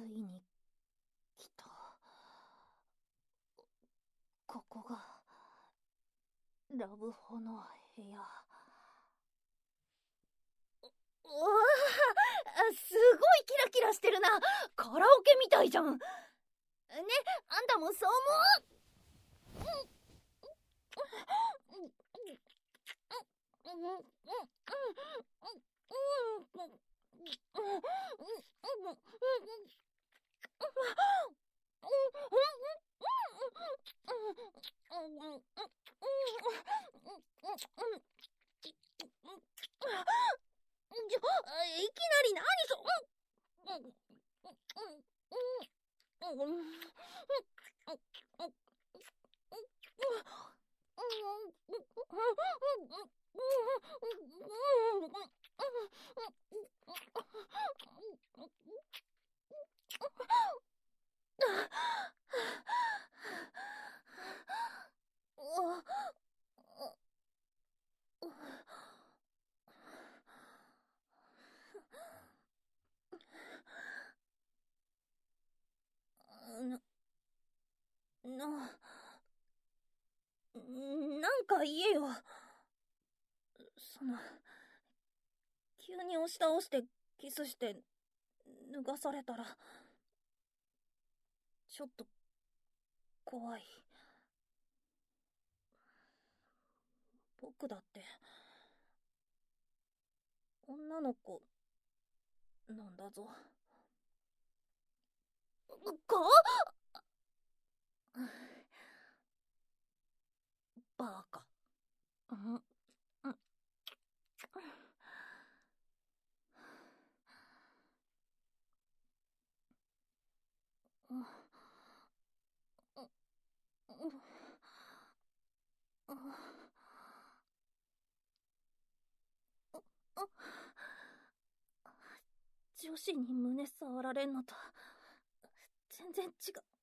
ついに来た。ここがラブホの部屋。うわあ、すごいキラキラしてるな。カラオケみたいじゃんね。あんたもそう思う？いきなり何そ。なんか言えよ。急に押し倒してキスして脱がされたらちょっと怖い。僕だって女の子なんだぞ。バカ。女子に胸触られんのと全然違う。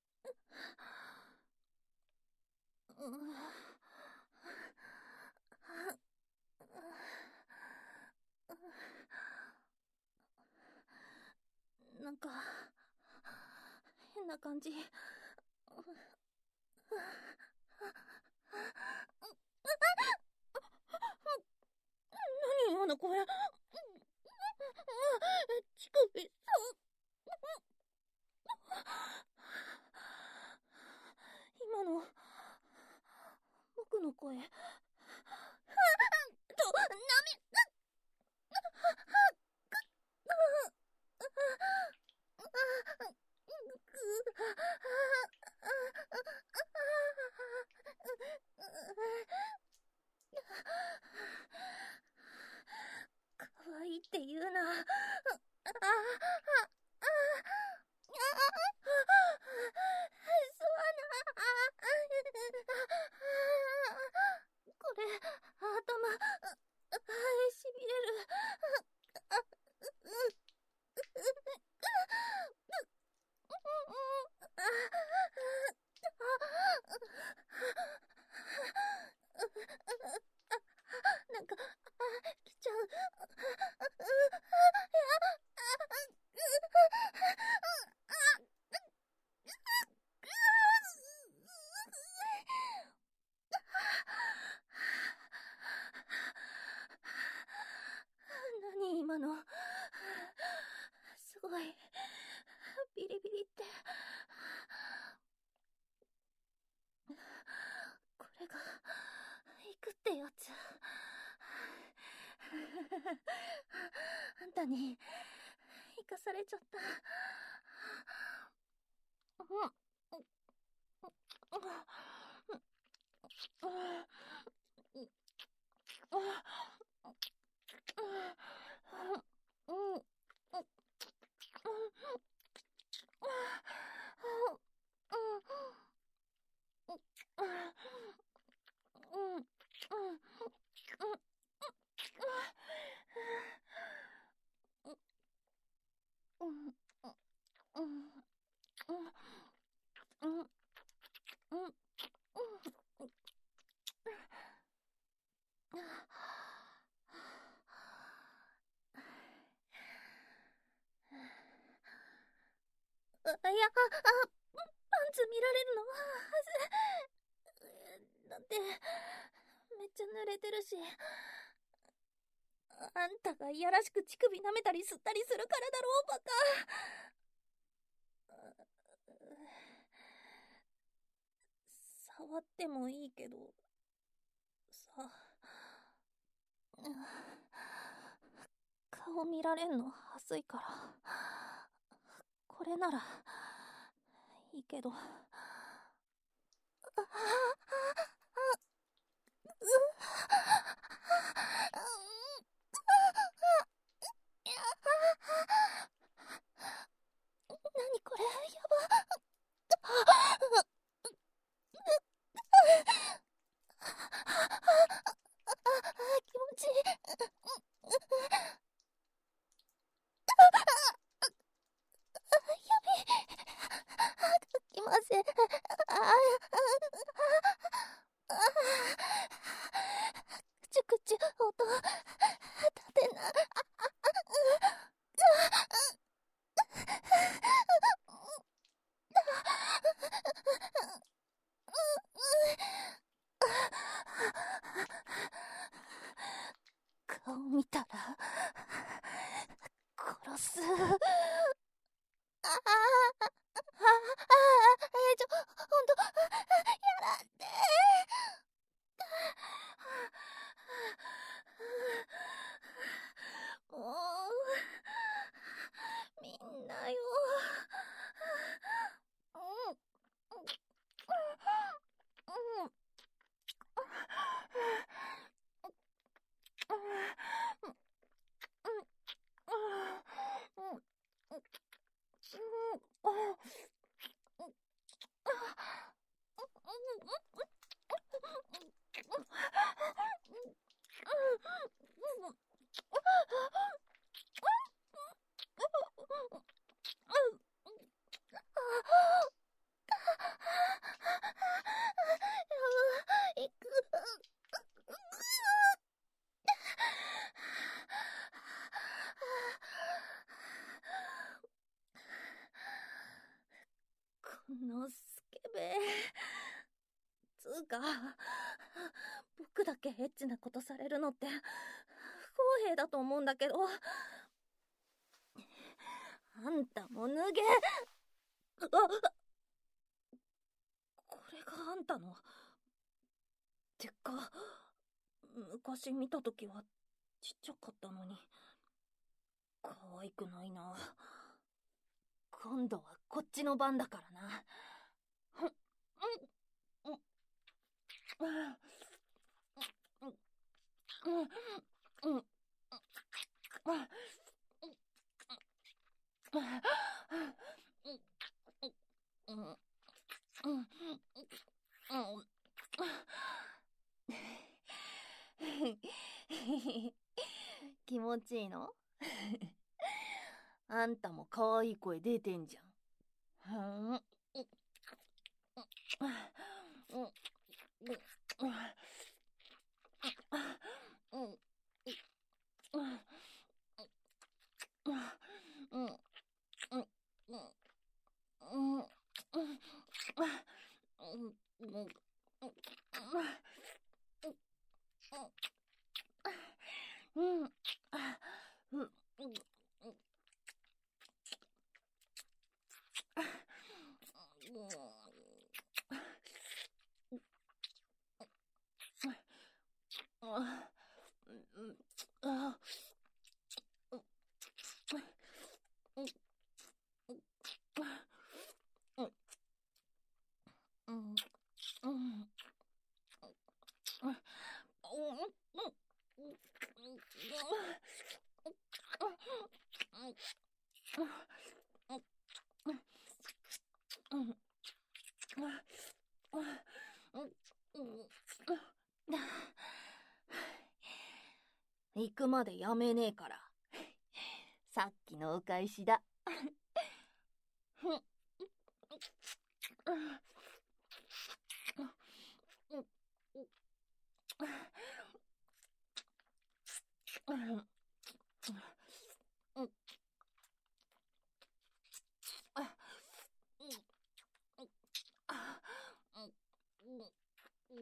なんか変な感じ。何今の声。乳首そう。今の僕の声。かわいいって言うな。これ頭しびれる。なんか来ちゃう。何今の。すごいビリビリって。これが行くってやつ。あんたに生かされちゃった。 パンツ見られるのだって、めっちゃ濡れてるし。あんたがいやらしく乳首舐めたり吸ったりするからだろう、バカ。触ってもいいけど、さ。顔見られんのはずいから。これなら、いいけど。何これ、やば。気持ちいい。指きません。くちゅくちゅ音立てな。顔見たら殺す。ほんと、やらんで。もう、みんなよ。行く。このスケベ。つうか、僕だけエッチなことされるのって不公平だと思うんだけど。あんたも脱げ。これがあんたの。てか、昔見たときはちっちゃかったのに。可愛くないな。今度はこっちの番だからな。気持ちいいの？あんたも可愛い声出てんじゃん。行くまでやめねえから。さっきのお返しだ。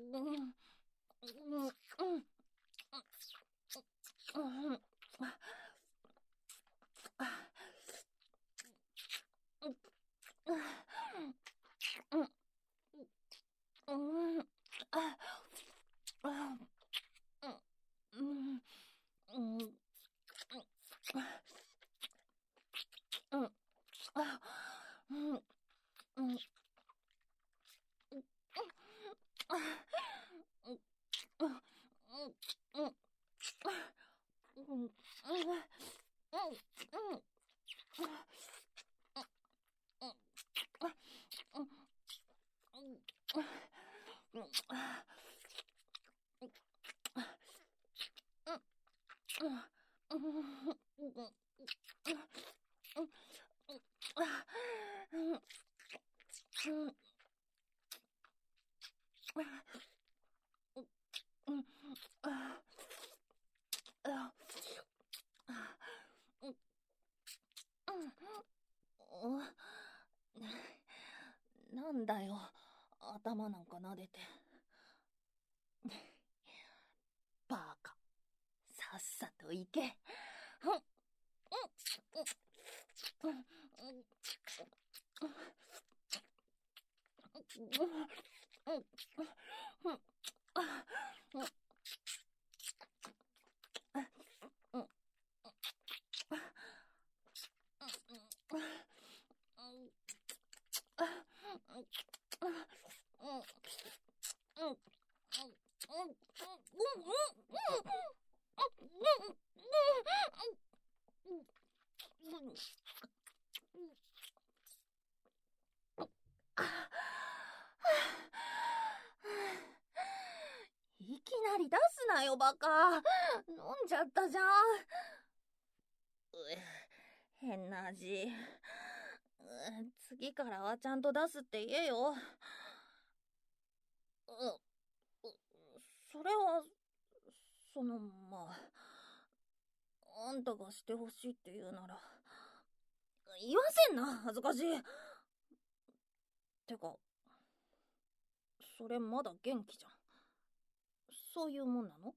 なんだよ、頭なんか撫でて。バカ、さっさと行け。いきなり出すなよ、バカ。飲んじゃったじゃん。変な味。次からはちゃんと出すって言えよ。それは、まあ、あんたがしてほしいって言うなら、言わせんな、恥ずかしい。てか、それまだ元気じゃん。そういうもんなの？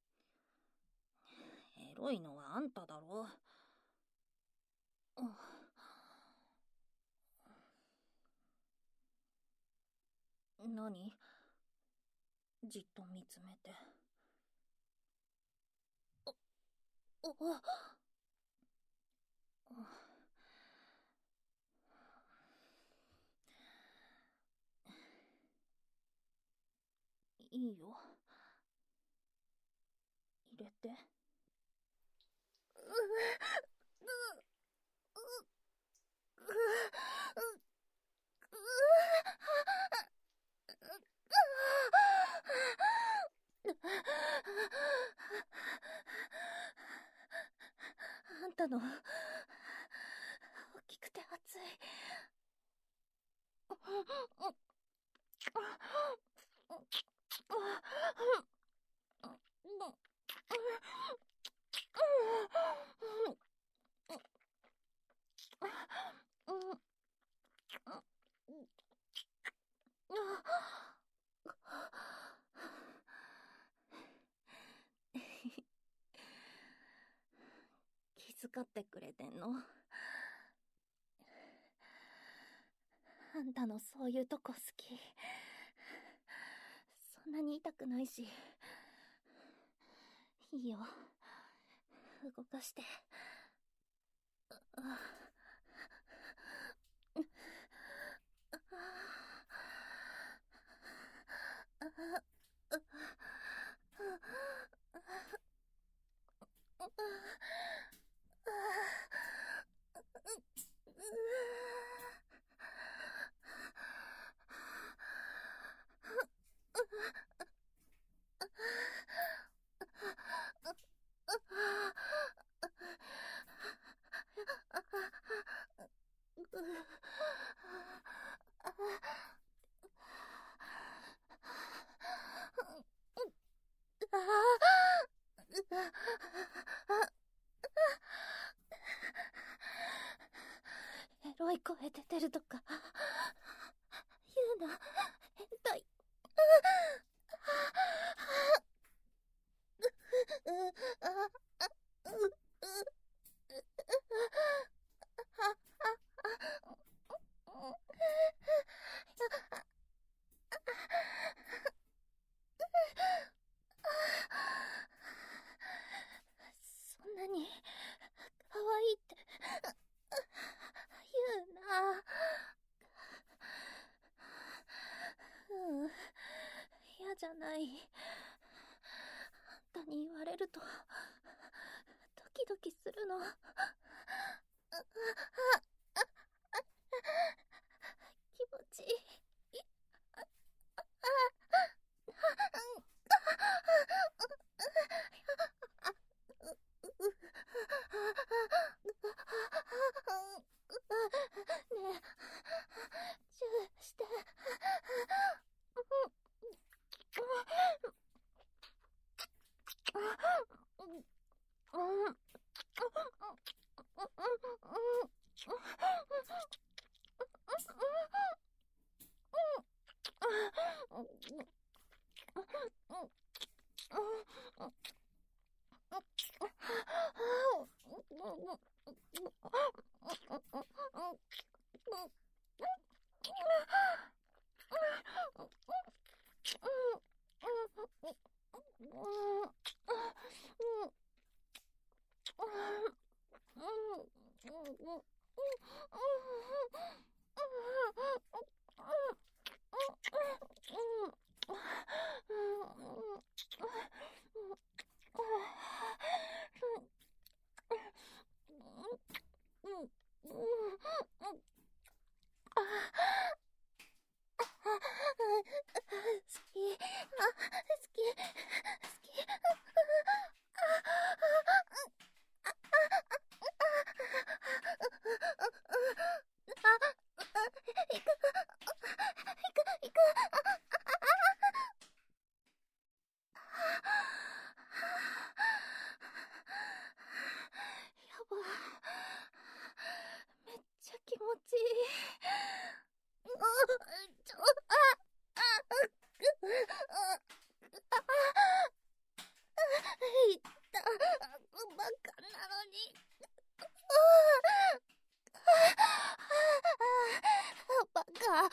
エロいのはあんただろ。何？じっと見つめて。いいよ。入れて。あんたの大きくて熱い。気遣ってくれてんの？あんたのそういうとこ好き。そんなに痛くないし。いいよ。動かして。エロい声出てるとか言うな。変態。 ない。あんたに言われると、ドキドキするの。気持ちいい。ねえ、チューして。めっちゃ気持ちいい。いったバカなのに。バカ。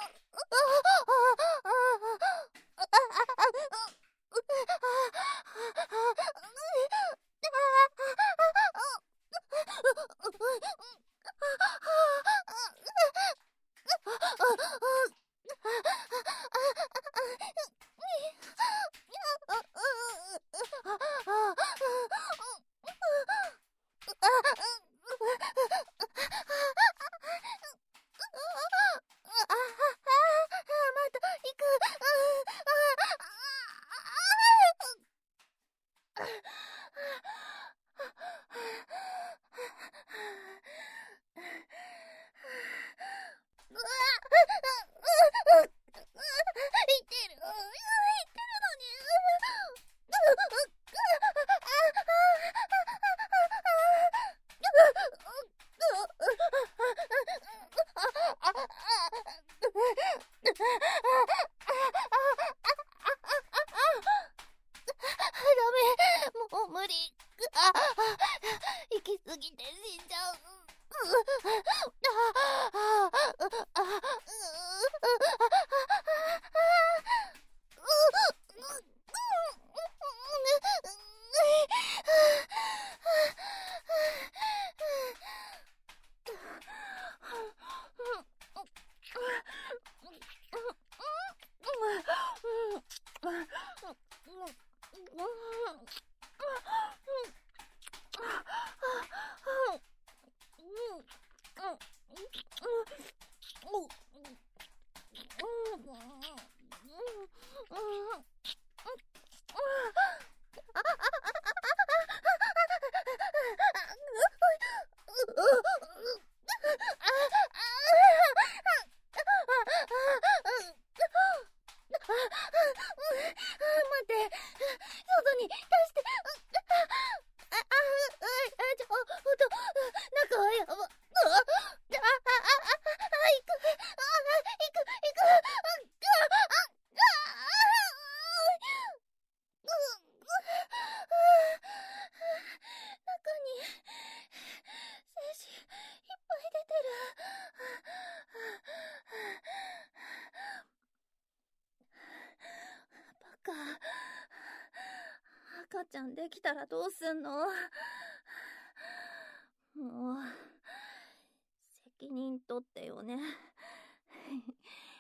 もう無理。行き過ぎて死んじゃう。待って、外に出して。中はやば。赤ちゃんできたらどうすんの？もう、責任取ってよね。